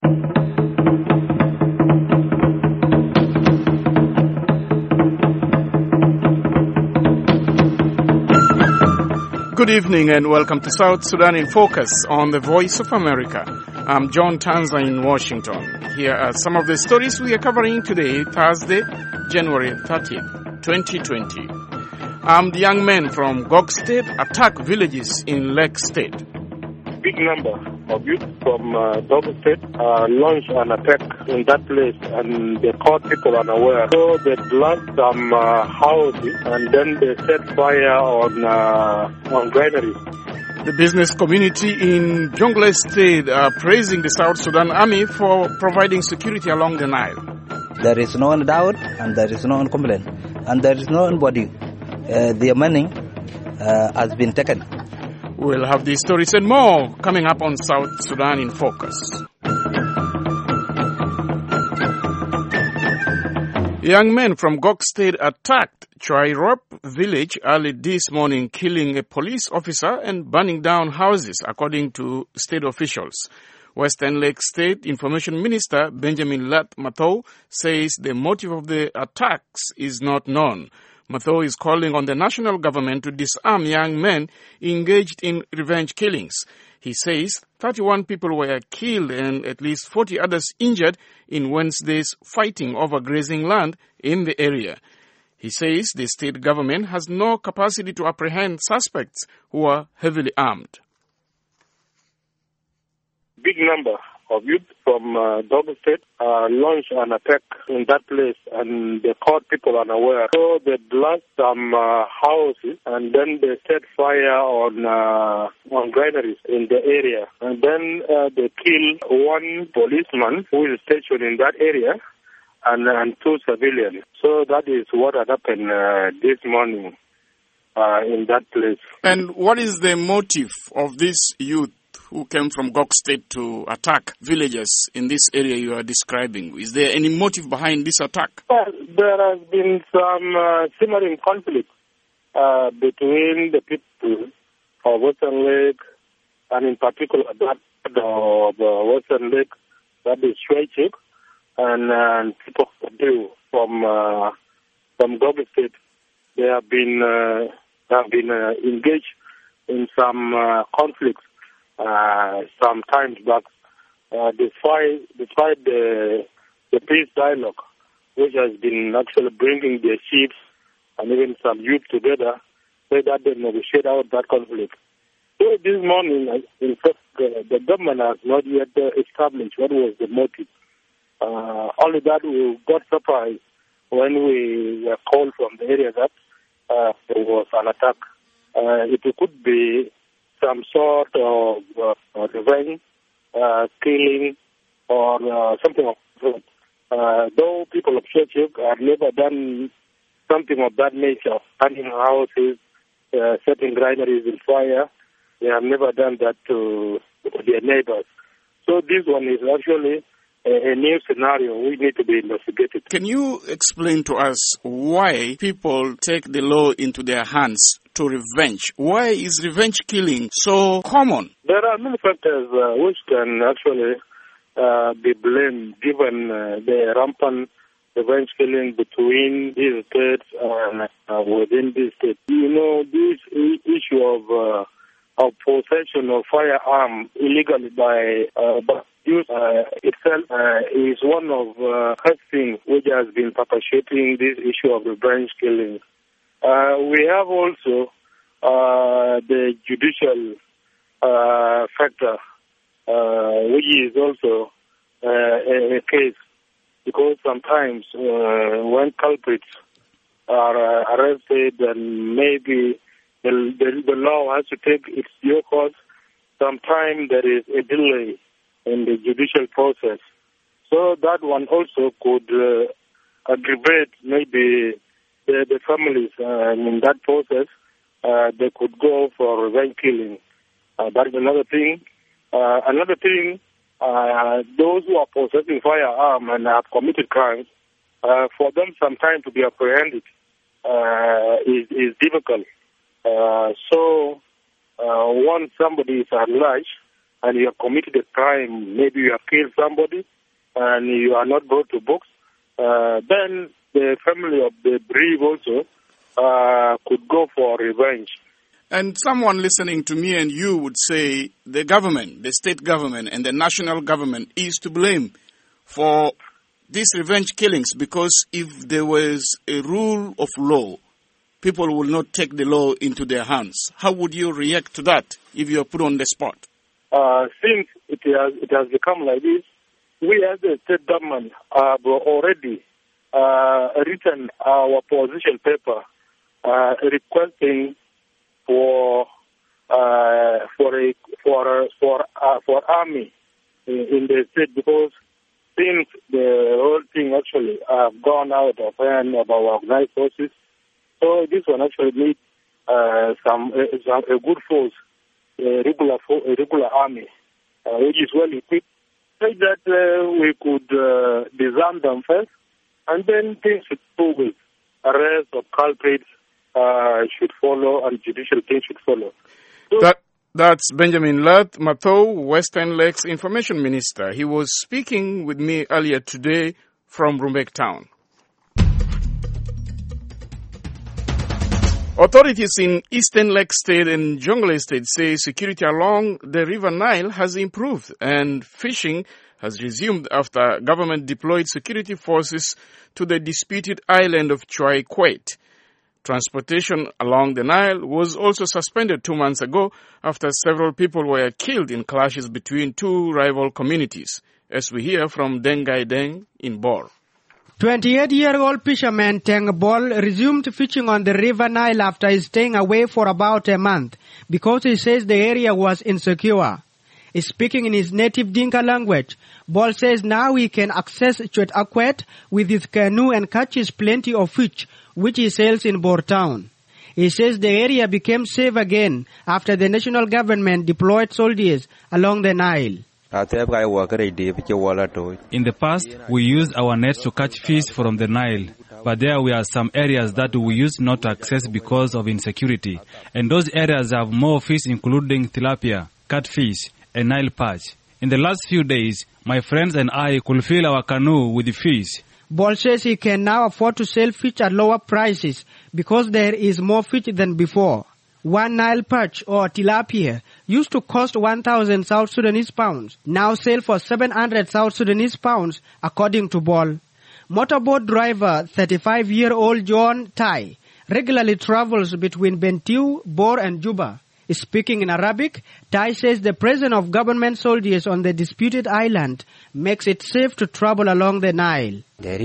Good evening and welcome to South Sudan in Focus on the Voice of America. I'm John Tanza in Washington. Here are some of the stories we are covering today, Thursday, January 30th, 2020. Armed young men from Gok State attack villages in Lake State. Big number of youth from Gok State launched an attack in that place, and they caught people unaware. So they blast some houses and then they set fire on granaries. The business community in Jonglei State are praising the South Sudan Army for providing security along the Nile. There is no doubt and there is no complaint, and there is no body. The money has been taken. We'll have these stories and more coming up on South Sudan in Focus. Young men from Gok State attacked Chairop village early this morning, killing a police officer and burning down houses, according to state officials. Western Lake State Information Minister Benjamin Lat Mathou says the motive of the attacks is not known. Mathou is calling on the national government to disarm young men engaged in revenge killings. He says 31 people were killed and at least 40 others injured in Wednesday's fighting over grazing land in the area. He says the state government has no capacity to apprehend suspects who are heavily armed. Big number of youth from Gok State launched an attack in that place, and they caught people unaware. So they blast some houses and then they set fire on granaries in the area. And then they killed one policeman who is stationed in that area and two civilians. So that is what had happened this morning in that place. And what is the motive of this youth who came from Gok State to attack villages in this area you are describing? Is there any motive behind this attack? Well, there has been some simmering conflict between the people of Western Lake, and in particular that of Western Lake, that is Shwechik, and people from Gok State. They have been engaged in some conflicts some times back, despite the peace dialogue, which has been actually bringing the chiefs and even some youth together, so that they negotiate out that conflict. So this morning, in fact, the government has not yet established what was the motive. Only that we got surprised when we were called from the area that there was an attack. It could be some sort of revenge, killing, or something of that. Though people of Shwechik have never done something of that nature, burning houses, setting granaries in fire, they have never done that to their neighbors. So this one is actually a new scenario we need to be investigated. Can you explain to us why people take the law into their hands to revenge? Why is revenge killing so common? There are many factors which can actually be blamed, given the rampant revenge killing between these states and within these states. You know, this issue of possession of firearm illegally by youth itself is one of things which has been perpetuating this issue of revenge killing. We have also the judicial factor, which is also a case, because sometimes when culprits are arrested and maybe the law has to take its due course, sometimes there is a delay in the judicial process. So that one also could aggravate maybe the families in that process. They could go for revenge killing. That is another thing. Another thing, those who are possessing firearm and have committed crimes, for them sometimes to be apprehended is difficult. So once somebody is alleged, and you have committed a crime, maybe you have killed somebody, and you are not brought to books, then the family of the bereaved also could go for revenge. And someone listening to me and you would say the government, the state government and the national government is to blame for these revenge killings, because if there was a rule of law, people will not take the law into their hands. How would you react to that if you are put on the spot? Since it has become like this, we as the state government have already written our position paper requesting for army in the state, because since the whole thing actually gone out of hand of our organized forces, so this one actually needs a good force, a regular army, which is well equipped, so that we could disarm them first, and then things should follow. Arrest of culprits should follow, and judicial things should follow. So, That's Benjamin Lath Mathou, Western Lakes Information Minister. He was speaking with me earlier today from Rumbek Town. Authorities in Eastern Lake State and Jonglei State say security along the River Nile has improved and fishing has resumed after government deployed security forces to the disputed island of Choi Quet. Transportation along the Nile was also suspended 2 months ago after several people were killed in clashes between two rival communities, as we hear from Dengai Deng in Bor. 28-year-old fisherman Teng Bol resumed fishing on the River Nile after staying away for about a month because he says the area was insecure. Speaking in his native Dinka language, Bol says now he can access Chwet Akwet with his canoe and catches plenty of fish, which he sells in Bor town. He says the area became safe again after the national government deployed soldiers along the Nile. In the past, we used our nets to catch fish from the Nile, but there were some areas that we used not to access because of insecurity, and those areas have more fish including tilapia, catfish, and Nile perch. In the last few days, my friends and I could fill our canoe with fish. Bol says he can now afford to sell fish at lower prices because there is more fish than before. One Nile perch or tilapia used to cost 1,000 South Sudanese pounds, now sell for 700 South Sudanese pounds, according to Bol. Motorboat driver 35-year-old John Tai regularly travels between Bentiu, Bor and Juba. Speaking in Arabic, Tai says the presence of government soldiers on the disputed island makes it safe to travel along the Nile.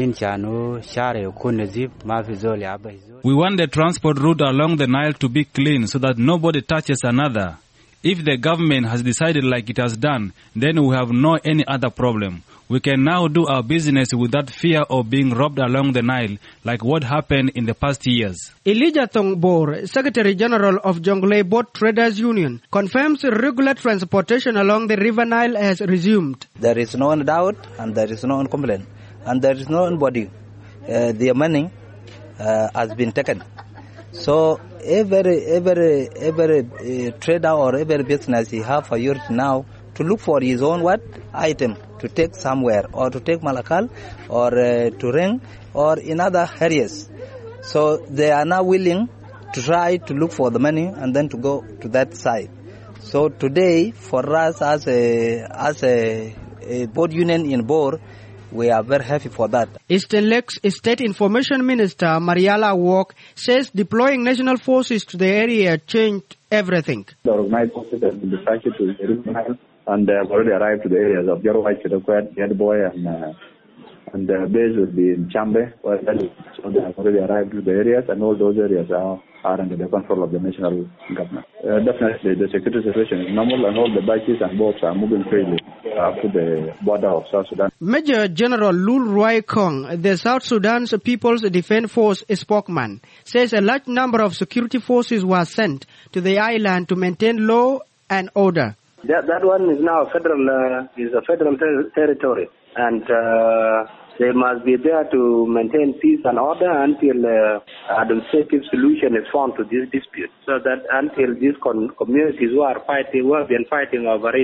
We want the transport route along the Nile to be clean so that nobody touches another. If the government has decided like it has done, then we have no any other problem. We can now do our business without fear of being robbed along the Nile, like what happened in the past years. Elijah Thongbor, Secretary General of Jonglei Boat Traders Union, confirms regular transportation along the River Nile has resumed. There is no doubt and there is no complaint. And there is no anybody. The money has been taken. So every trader or every business he have a year now to look for his own item to take somewhere, or to take Malakal, or to Ring, or in other areas. So they are now willing to try to look for the money and then to go to that side. So today, for us as a boat union in Bor, we are very happy for that. Eastern Lakes State Information Minister Mariala Walk says deploying national forces to the area changed everything. The organized forces have been dispatched to the River Nile, and they have already arrived to the areas of Jorowai, Chedokwet, Gedboy, and the base will be in Chambe, so they have already arrived to the areas, and all those areas are under the control of the national government. Definitely, the security situation is normal, and all the bikes and boats are moving freely up to the border of South Sudan. Major General Lul Roy Kong, the South Sudan's People's Defense Force spokesman, says a large number of security forces were sent to the island to maintain law and order. That one is now a federal territory, and they must be there to maintain peace and order until administrative solution is found to this dispute. So that until these communities who have been fighting over it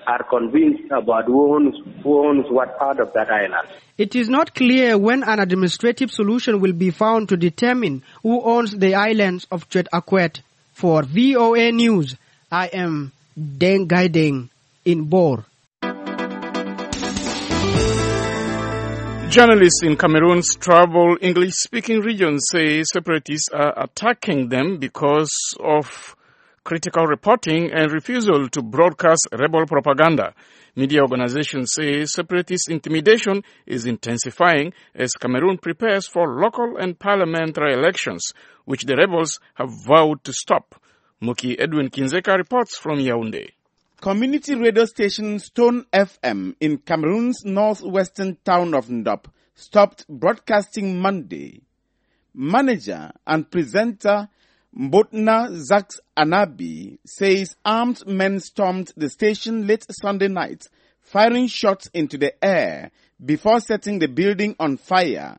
are convinced about who owns what part of that island. It is not clear when an administrative solution will be found to determine who owns the islands of Chet Akwet. For VOA News, I am Deng Gaideng in Bor. Journalists in Cameroon's troubled English-speaking region say separatists are attacking them because of critical reporting and refusal to broadcast rebel propaganda. Media organizations say separatist intimidation is intensifying as Cameroon prepares for local and parliamentary elections, which the rebels have vowed to stop. Muki Edwin Kinzeka reports from Yaoundé. Community radio station Stone FM in Cameroon's northwestern town of Ndop stopped broadcasting Monday. Manager and presenter Mbotna Zaks Anabi says armed men stormed the station late Sunday night, firing shots into the air before setting the building on fire.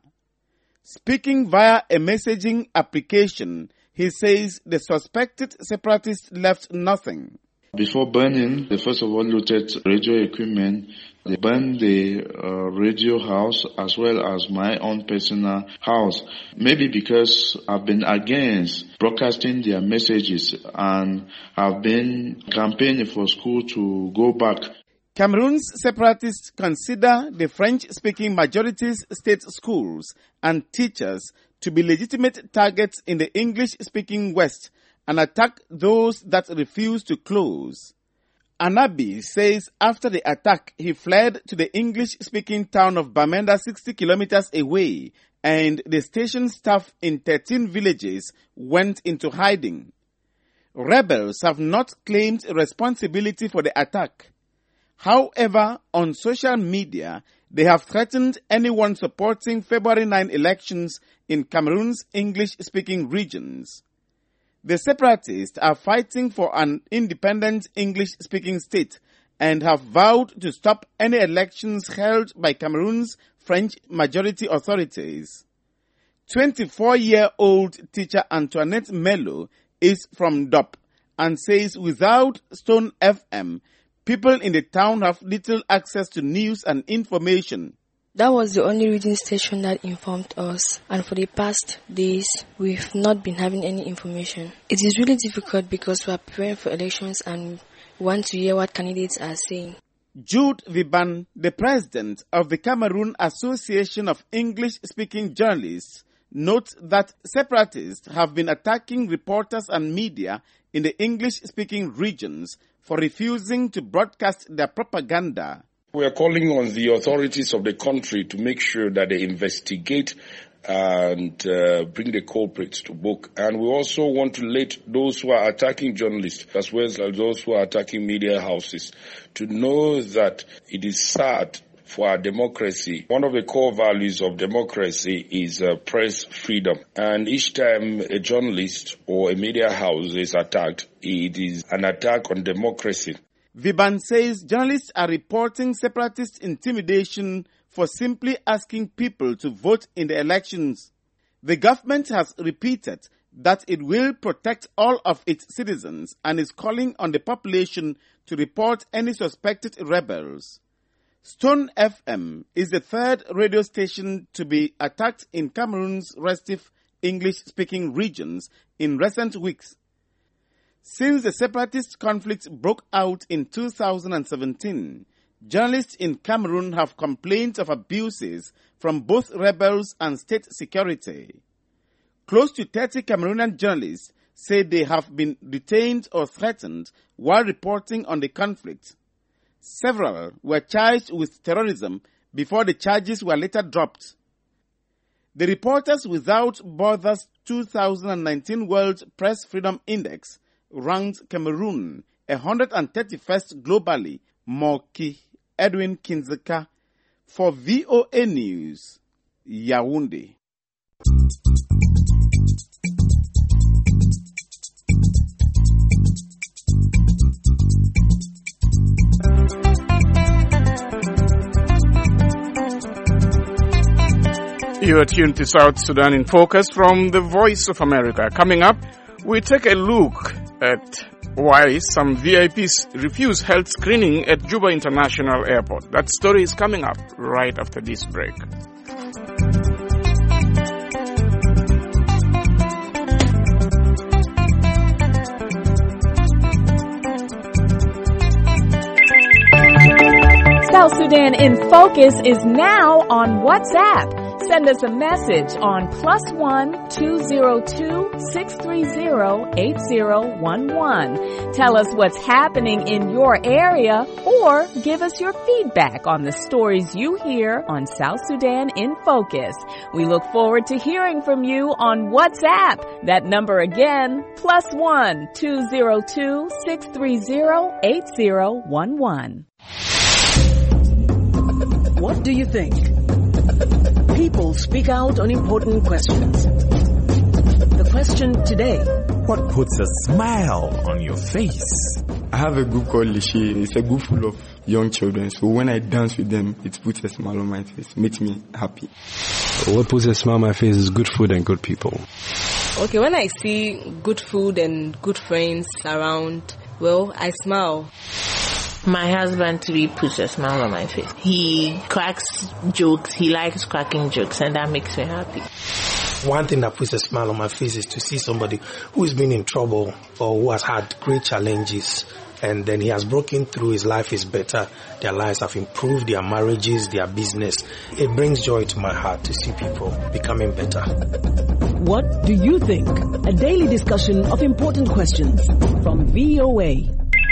Speaking via a messaging application, he says the suspected separatists left nothing. Before burning, they first of all looted radio equipment. They burned the radio house as well as my own personal house. Maybe because I've been against broadcasting their messages and have been campaigning for school to go back. Cameroon's separatists consider the French-speaking majority's state schools and teachers to be legitimate targets in the English-speaking West and attack those that refuse to close. Anabi says after the attack, he fled to the English-speaking town of Bamenda 60 kilometers away, and the station staff in 13 villages went into hiding. Rebels have not claimed responsibility for the attack. However, on social media, they have threatened anyone supporting February 9 elections in Cameroon's English-speaking regions. The separatists are fighting for an independent English-speaking state and have vowed to stop any elections held by Cameroon's French-majority authorities. 24-year-old teacher Antoinette Melo is from Ndop and says without Stone FM, people in the town have little access to news and information. That was the only reading station that informed us, and for the past days, we've not been having any information. It is really difficult because we are preparing for elections and we want to hear what candidates are saying. Jude Viban, the president of the Cameroon Association of English-speaking journalists, notes that separatists have been attacking reporters and media in the English-speaking regions for refusing to broadcast their propaganda. We are calling on the authorities of the country to make sure that they investigate and bring the culprits to book. And we also want to let those who are attacking journalists as well as those who are attacking media houses to know that it is sad for our democracy. One of the core values of democracy is press freedom. And each time a journalist or a media house is attacked, it is an attack on democracy. Viban says journalists are reporting separatist intimidation for simply asking people to vote in the elections. The government has repeated that it will protect all of its citizens and is calling on the population to report any suspected rebels. Stone FM is the third radio station to be attacked in Cameroon's restive English-speaking regions in recent weeks. Since the separatist conflict broke out in 2017, journalists in Cameroon have complained of abuses from both rebels and state security. Close to 30 Cameroonian journalists say they have been detained or threatened while reporting on the conflict. Several were charged with terrorism before the charges were later dropped. The Reporters Without Borders 2019 World Press Freedom Index ranked Cameroon 131st globally. Moki Edwin Kinzeka for VOA News, Yaoundé. You are tuned to South Sudan in Focus from the Voice of America. Coming up, we take a look at Why some VIPs refuse health screening at Juba International Airport. That story is coming up right after this break. South Sudan in Focus is now on WhatsApp. Send us a message on +1 202 630 8011. Tell us what's happening in your area or give us your feedback on the stories you hear on South Sudan in Focus. We look forward to hearing from you on WhatsApp. That number again, +1 202 630 8011. What do you think? People speak out on important questions. The question today: what puts a smile on your face? I have a group called Lishi. It's a group full of young children. So when I dance with them, it puts a smile on my face. Makes me happy. What puts a smile on my face is good food and good people. Okay, when I see good food and good friends around, well, I smile. My husband really puts a smile on my face. He cracks jokes. He likes cracking jokes, and that makes me happy. One thing that puts a smile on my face is to see somebody who has been in trouble or who has had great challenges, and then he has broken through. His life is better. Their lives have improved, their marriages, their business. It brings joy to my heart to see people becoming better. What do you think? A daily discussion of important questions from VOA.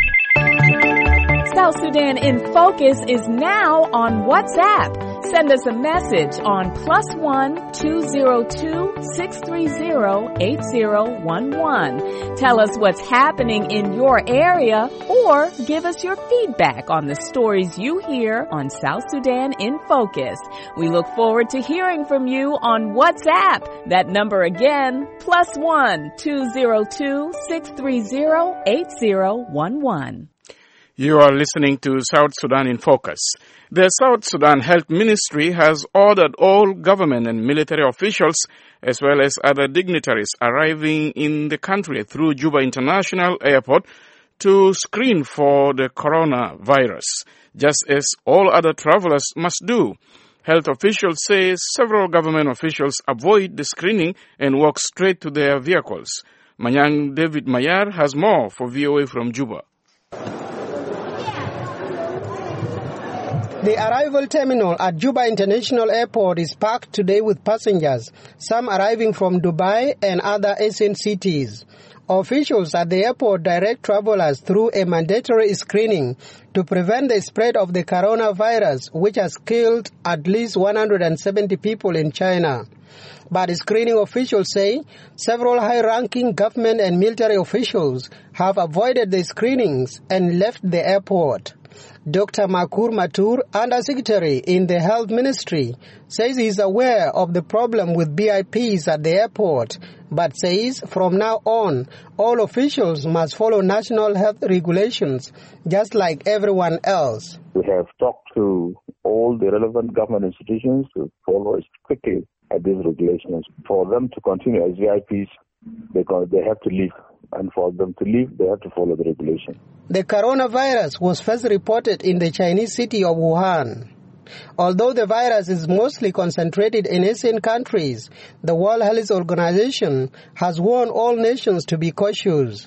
South Sudan in Focus is now on WhatsApp. Send us a message on +1 202 630 8011. Tell us what's happening in your area or give us your feedback on the stories you hear on South Sudan in Focus. We look forward to hearing from you on WhatsApp. That number again, +1 202 630 8011. You are listening to South Sudan in Focus. The South Sudan Health Ministry has ordered all government and military officials, as well as other dignitaries arriving in the country through Juba International Airport, to screen for the coronavirus, just as all other travelers must do. Health officials say several government officials avoid the screening and walk straight to their vehicles. Manyang David Mayar has more for VOA from Juba. The arrival terminal at Juba International Airport is packed today with passengers, some arriving from Dubai and other Asian cities. Officials at the airport direct travelers through a mandatory screening to prevent the spread of the coronavirus, which has killed at least 170 people in China. But screening officials say several high-ranking government and military officials have avoided the screenings and left the airport. Dr. Makur Matur, Undersecretary in the Health Ministry, says he is aware of the problem with VIPs at the airport, but says from now on, all officials must follow national health regulations, just like everyone else. We have talked to all the relevant government institutions to follow strictly these regulations. For them to continue as VIPs, they have to leave. And for them to leave, they have to follow the regulation. The coronavirus was first reported in the Chinese city of Wuhan. Although the virus is mostly concentrated in Asian countries, the World Health Organization has warned all nations to be cautious.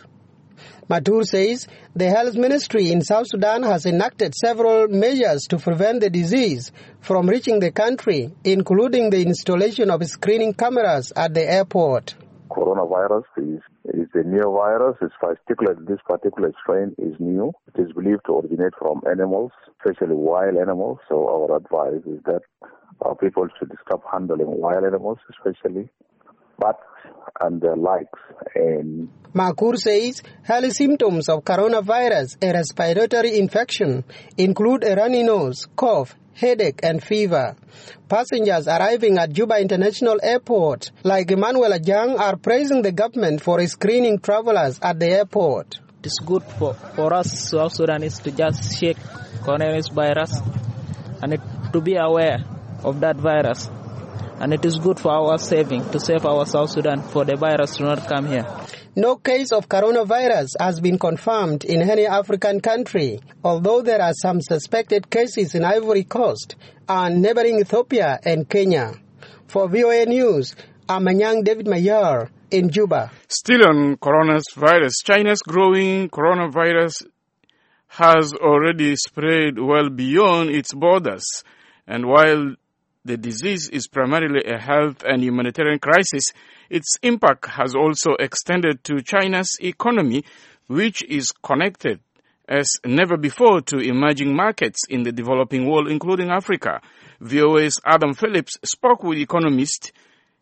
Matur says the Health Ministry in South Sudan has enacted several measures to prevent the disease from reaching the country, including the installation of screening cameras at the airport. Coronavirus is a new virus. This particular strain is new. It is believed to originate from animals, especially wild animals. So our advice is that people should stop handling wild animals, especially bats and their likes. And Makur says early symptoms of coronavirus, a respiratory infection, include a runny nose, cough, headache and fever. Passengers arriving at Juba International Airport, like Emmanuel Ajang, are praising the government for screening travelers at the airport. It's good for us South Sudanese to just check coronavirus and to be aware of that virus. And it is good for our saving, to save our South Sudan for the virus to not come here. No case of coronavirus has been confirmed in any African country, although there are some suspected cases in Ivory Coast and neighboring Ethiopia and Kenya. For VOA News, I'm Anyang David Mayer in Juba. Still on coronavirus, China's growing coronavirus has already spread well beyond its borders. And while the disease is primarily a health and humanitarian crisis, its impact has also extended to China's economy, which is connected as never before to emerging markets in the developing world, including Africa. VOA's Adam Phillips spoke with economists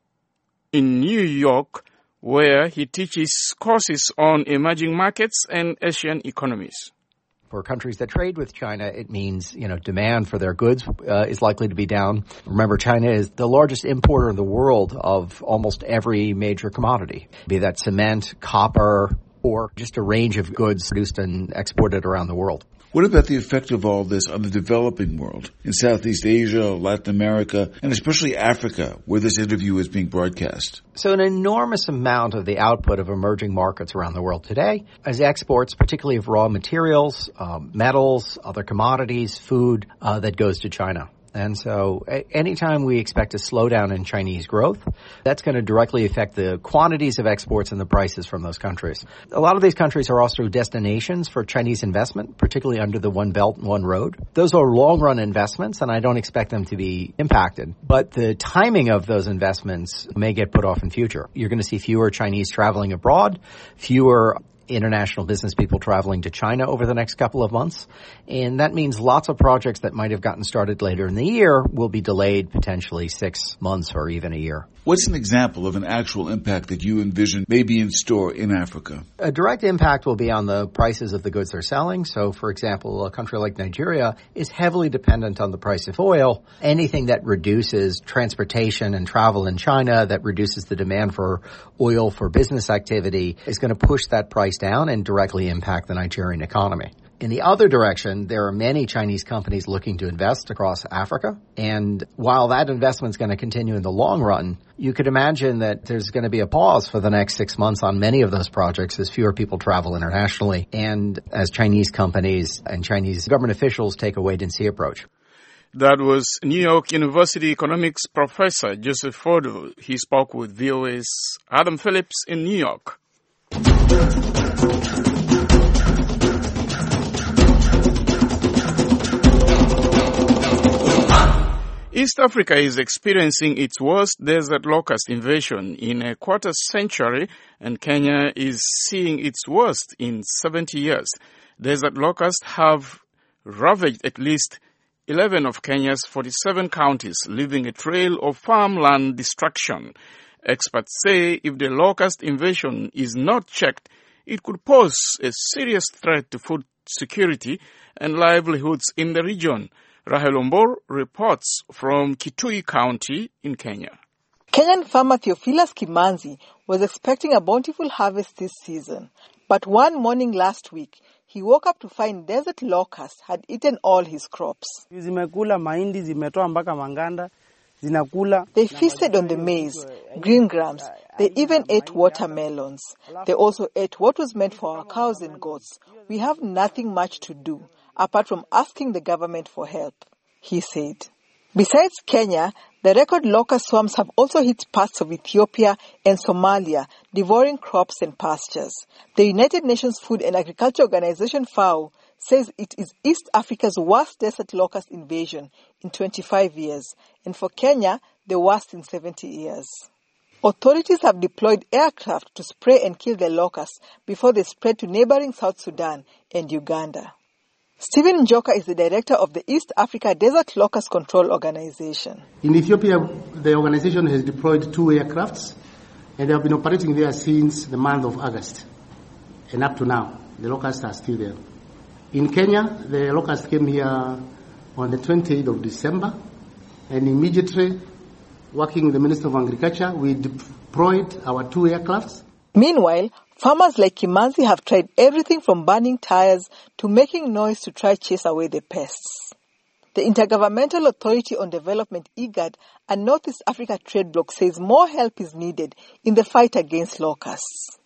in New York, where he teaches courses on emerging markets and Asian economies. For countries that trade with China, it means, demand for their goods is likely to be down. Remember, China is the largest importer in the world of almost every major commodity, be that cement, copper, or just a range of goods produced and exported around the world. What about the effect of all this on the developing world, in Southeast Asia, Latin America, and especially Africa, where this interview is being broadcast? So an enormous amount of the output of emerging markets around the world today is exports, particularly of raw materials, metals, other commodities, food, that goes to China. And so anytime we expect a slowdown in Chinese growth, that's going to directly affect the quantities of exports and the prices from those countries. A lot of these countries are also destinations for Chinese investment, particularly under the One Belt, One Road. Those are long-run investments, and I don't expect them to be impacted. But the timing of those investments may get put off in future. You're going to see fewer Chinese traveling abroad, fewer international business people traveling to China over the next couple of months. And that means lots of projects that might have gotten started later in the year will be delayed potentially 6 months or even a year. What's an example of an actual impact that you envision may be in store in Africa? A direct impact will be on the prices of the goods they're selling. So, for example, a country like Nigeria is heavily dependent on the price of oil. Anything that reduces transportation and travel in China, that reduces the demand for oil for business activity, is going to push that price down and directly impact the Nigerian economy. In the other direction, there are many Chinese companies looking to invest across Africa. And while that investment is going to continue in the long run, you could imagine that there's going to be a pause for the next 6 months on many of those projects as fewer people travel internationally and as Chinese companies and Chinese government officials take a wait-and-see approach. That was New York University economics professor Joseph Fordo. He spoke with VOA's Adam Phillips in New York. East Africa is experiencing its worst desert locust invasion in a quarter century, and Kenya is seeing its worst in 70 years. Desert locusts have ravaged at least 11 of Kenya's 47 counties, leaving a trail of farmland destruction. Experts say if the locust invasion is not checked, it could pose a serious threat to food security and livelihoods in the region. Rahel Ombor reports from Kitui County in Kenya. Kenyan farmer Theophilus Kimanzi was expecting a bountiful harvest this season. But one morning last week, he woke up to find desert locusts had eaten all his crops. They feasted on the maize, green grams. They even ate watermelons. They also ate what was meant for our cows and goats. We have nothing much to do apart from asking the government for help, he said. Besides Kenya, the record locust swarms have also hit parts of Ethiopia and Somalia, devouring crops and pastures. The United Nations Food and Agriculture Organization, FAO, says it is East Africa's worst desert locust invasion in 25 years, and for Kenya, the worst in 70 years. Authorities have deployed aircraft to spray and kill the locusts before they spread to neighboring South Sudan and Uganda. Stephen Njoka is the director of the East Africa Desert Locust Control Organization. In Ethiopia, the organization has deployed 2 aircrafts, and they have been operating there since the month of August. And up to now, the locusts are still there. In Kenya, the locusts came here on the 28th of December, and immediately, working with the Minister of Agriculture, we deployed our 2 aircrafts. Meanwhile, farmers like Kimanzi have tried everything from burning tires to making noise to try chase away the pests. The Intergovernmental Authority on Development, IGAD, and Northeast Africa Trade Bloc says more help is needed in the fight against locusts.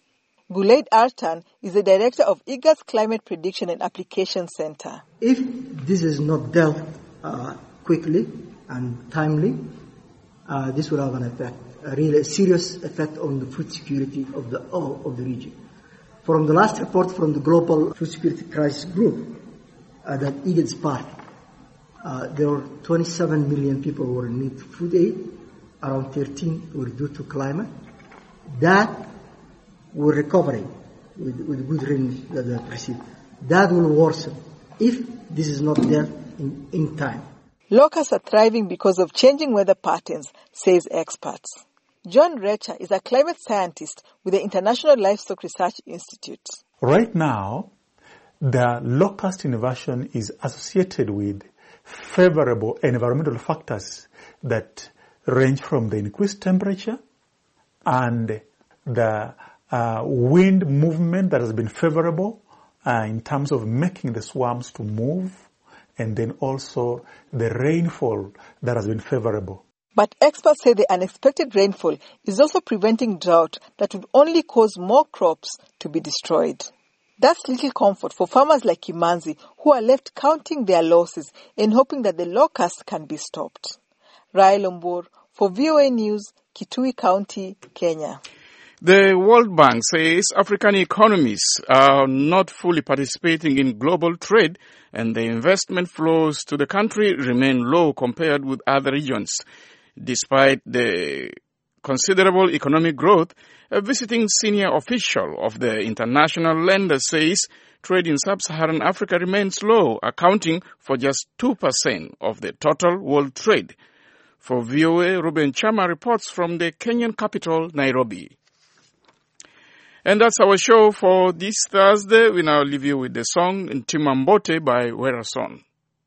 Gulaid Artan is the director of IGA's Climate Prediction and Application Center. If this is not dealt quickly and timely, this will have an effect, a really serious effect on the food security of the region. From the last report from the Global Food Security Crisis Group that IGA is part, there were 27 million people who were in need of food aid, around 13 were due to climate. That we're recovering with good rain that they received. That will worsen if this is not dealt in time. Locusts are thriving because of changing weather patterns, says experts. John Recha is a climate scientist with the International Livestock Research Institute. Right now, the locust invasion is associated with favorable environmental factors that range from the increased temperature and the wind movement that has been favorable in terms of making the swarms to move, and then also the rainfall that has been favorable. But experts say the unexpected rainfall is also preventing drought that would only cause more crops to be destroyed. That's little comfort for farmers like Kimanzi, who are left counting their losses and hoping that the locusts can be stopped. Rai Lombor for VOA News, Kitui County, Kenya. The World Bank says African economies are not fully participating in global trade, and the investment flows to the country remain low compared with other regions. Despite the considerable economic growth, a visiting senior official of the international lender says trade in sub-Saharan Africa remains low, accounting for just 2% of the total world trade. For VOA, Ruben Chama reports from the Kenyan capital, Nairobi. And that's our show for this Thursday. We now leave you with the song Ntimambote by Werason.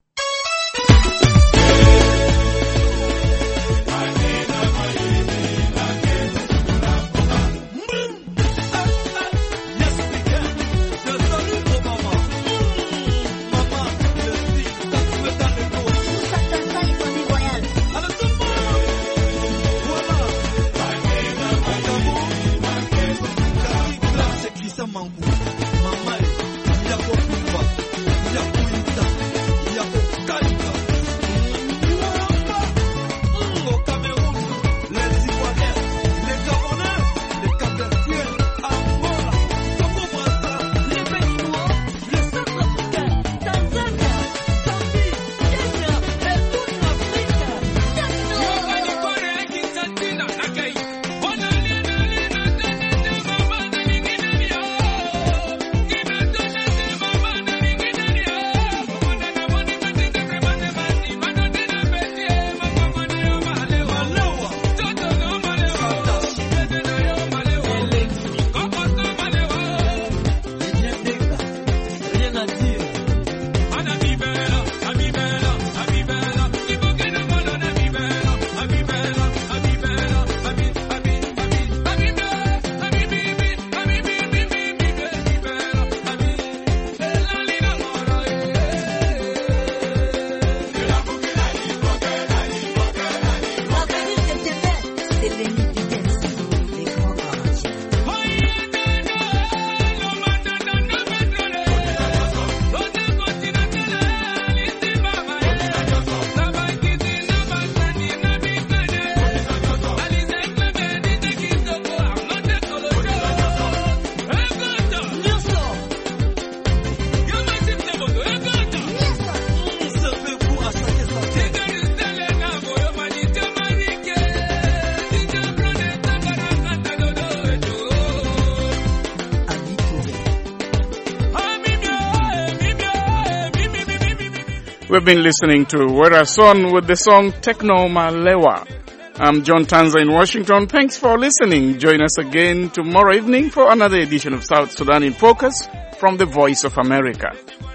We've been listening to Werason with the song Tekno Malewa. I'm John Tanza in Washington. Thanks for listening. Join us again tomorrow evening for another edition of South Sudan in Focus from the Voice of America.